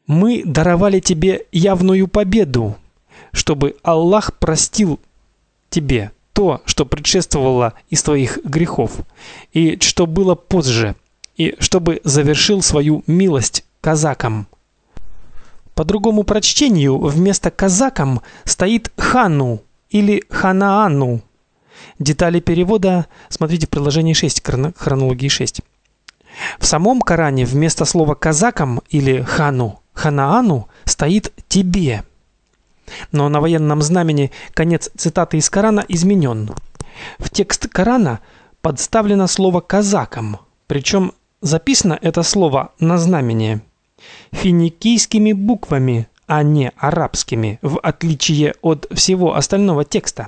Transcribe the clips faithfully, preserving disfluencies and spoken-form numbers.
Мы даровали тебе явную победу, чтобы Аллах простил тебе то, что предшествовало из твоих грехов, и что было позже, и чтобы завершил свою милость казакам. По другому прочтению вместо казакам стоит хану или ханаану. Детали перевода смотрите в приложении шесть к хронологии шесть. В самом Коране вместо слова казакам или хану, ханаану стоит тебе. Но на военном знамени конец цитаты из Корана изменен. В текст Корана подставлено слово казакам, причем записано это слово на знамени финикийскими буквами, а не арабскими, в отличие от всего остального текста.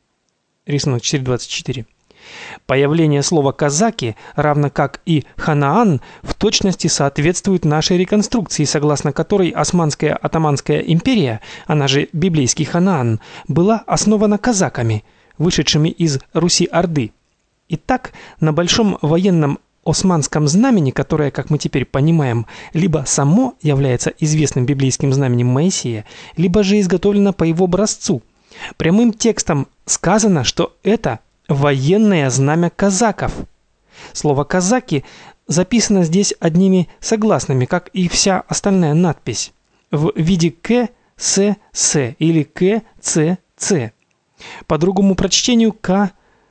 Рисунок четыре двадцать четыре. Появление слова казаки, равно как и ханаан, в точности соответствует нашей реконструкции, согласно которой Османская Отtomанская империя, она же библейский Ханаан, была основана казаками, вышедшими из Руси-Орды. Итак, на большом военном османском знамени, которое, как мы теперь понимаем, либо само является известным библейским знаменем Моисея, либо же изготовлено по его образцу, прямым текстом сказано, что это военное знамя казаков. Слово казаки записано здесь одними согласными, как и вся остальная надпись, в виде К, С, С или К, Ц, Ц. По другому прочтению К,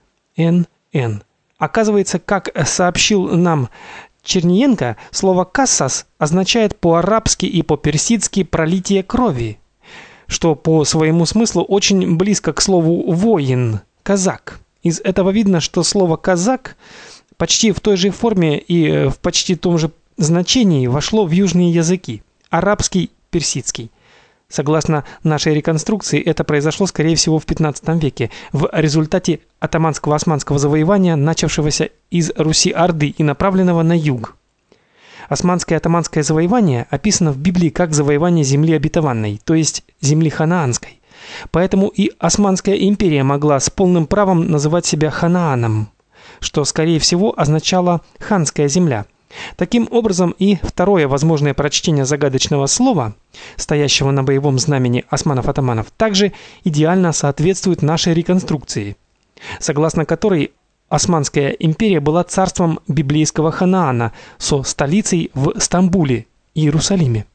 Н, Н. Оказывается, как сообщил нам Черниенко, слово «кассас» означает по-арабски и по-персидски «пролитие крови», что по своему смыслу очень близко к слову «воин», «казак». Из этого видно, что слово «казак» почти в той же форме и в почти том же значении вошло в южные языки – арабский, персидский. Согласно нашей реконструкции, это произошло, скорее всего, в пятнадцатом веке, в результате оттоманско-османского завоевания, начавшегося из Руси-Орды и направленного на юг. Османское оттоманское завоевание описано в Библии как завоевание земли обетованной, то есть земли ханаанской. Поэтому и Османская империя могла с полным правом называть себя Ханааном, что, скорее всего, означало «ханская земля». Таким образом, и второе возможное прочтение загадочного слова, стоящего на боевом знамени османов-оттоманов, также идеально соответствует нашей реконструкции, согласно которой Османская империя была царством библейского Ханаана со столицей в Стамбуле, Иерусалиме.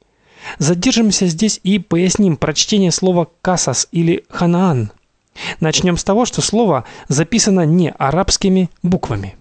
Задержимся здесь и поясним прочтение слова «касас» или «ханаан». Начнем с того, что слово записано не арабскими буквами.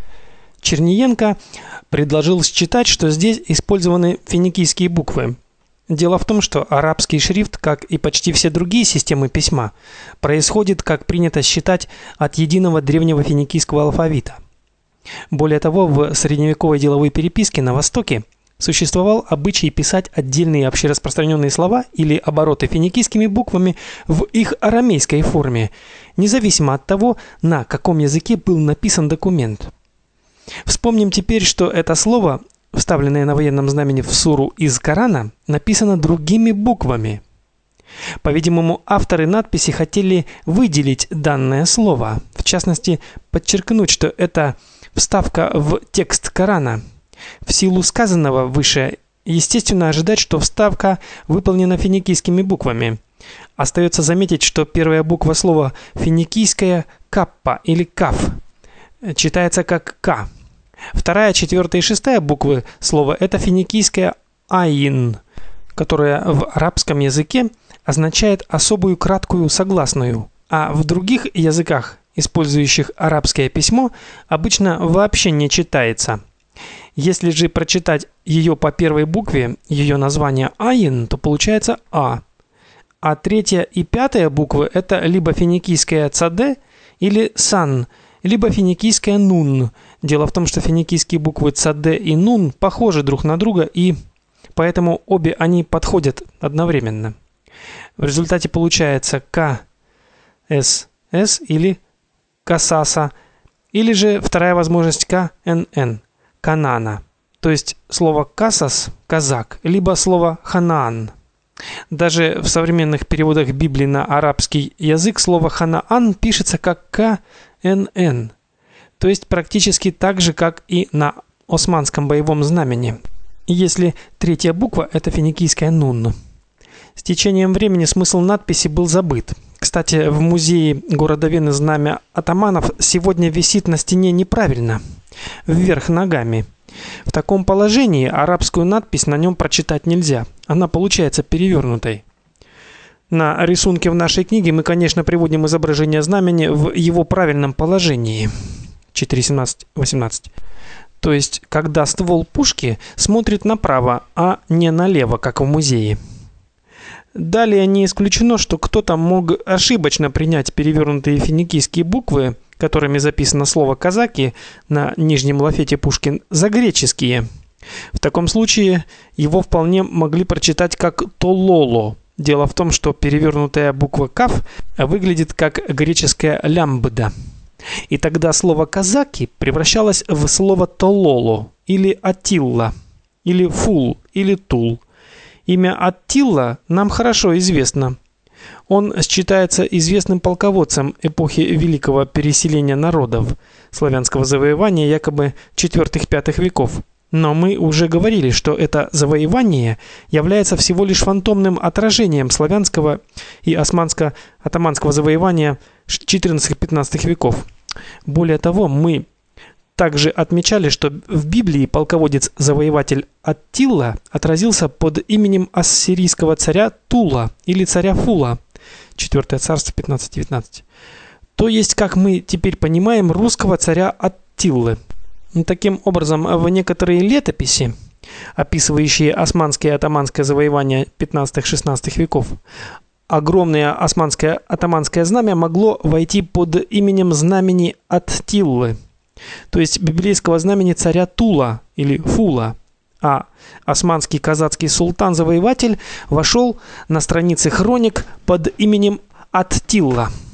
Черниенко предложил считать, что здесь использованы финикийские буквы. Дело в том, что арабский шрифт, как и почти все другие системы письма, происходит, как принято считать, от единого древнего финикийского алфавита. Более того, в средневековой деловой переписке на Востоке существовал обычай писать отдельные общераспространенные слова или обороты финикийскими буквами в их арамейской форме, независимо от того, на каком языке был написан документ. Вспомним теперь, что это слово, вставленное на военном знамени в суру из Корана, написано другими буквами. По-видимому, авторы надписи хотели выделить данное слово, в частности, подчеркнуть, что это вставка в текст Корана. В силу сказанного выше, естественно ожидать, что вставка выполнена финикийскими буквами. Остается заметить, что первая буква слова финикийская каппа или каф читается как к. Вторая, четвертая и шестая буквы слова это финикийская айн, которая в арабском языке означает особую краткую согласную, а в других языках, использующих арабское письмо, обычно вообще не читается. Если же прочитать ее по первой букве, ее название айн, то получается а. А третья и пятая буквы это либо финикийская цаде или сан, либо финикийская нун. Дело в том, что финикийские буквы цаде и нун похожи друг на друга, и поэтому обе они подходят одновременно. В результате получается к, с, с или касаса, или же вторая возможность к, н, н, канана. То есть слово касас казак, либо слово ханаан. Даже в современных переводах Библии на арабский язык слово ханаан пишется как к, н, н. То есть практически так же, как и на османском боевом знамени. если третья буква это финикийская нун. С течением времени смысл надписи был забыт. Кстати, в музее города Вены знамя атаманов сегодня висит на стене неправильно, вверх ногами. В таком положении арабскую надпись на нем прочитать нельзя. Она получается перевернутой. На рисунке в нашей книге мы, конечно, приводим изображение знамени в его правильном положении. четыре семнадцать восемнадцать. То есть, когда ствол пушки смотрит направо, а не налево, как в музее. Далее не исключено, что кто-то мог ошибочно принять перевернутые финикийские буквы, которыми записано слово «казаки» на нижнем лафете пушки, за греческие. В таком случае его вполне могли прочитать как «тололо». Дело в том, что перевернутая буква «каф» выглядит как греческая «лямбда». И тогда слово «казаки» превращалось в слово «тололо» или «атилла», или «фул», или «тул». Имя Аттила нам хорошо известно. Он считается известным полководцем эпохи великого переселения народов, славянского завоевания якобы четвёртых-пятых веков. Но мы уже говорили, что это завоевание является всего лишь фантомным отражением славянского и османско-атаманского завоевания четырнадцатых-пятнадцатых веков. Более того, мы также отмечали, что в Библии полководец-завоеватель Аттила отразился под именем ассирийского царя Тула или царя Фула. четвёртое царство пятнадцать девятнадцать. То есть, как мы теперь понимаем, русского царя Аттилы. Таким образом, в некоторые летописи, описывающие османское и атаманское завоевание пятнадцатых-шестнадцатых веков, огромное османское атаманское знамя могло войти под именем знамени Аттилы, то есть библейского знамени царя Тула или Фула, а османский казацкий султан-завоеватель вошел на страницы хроник под именем Аттила.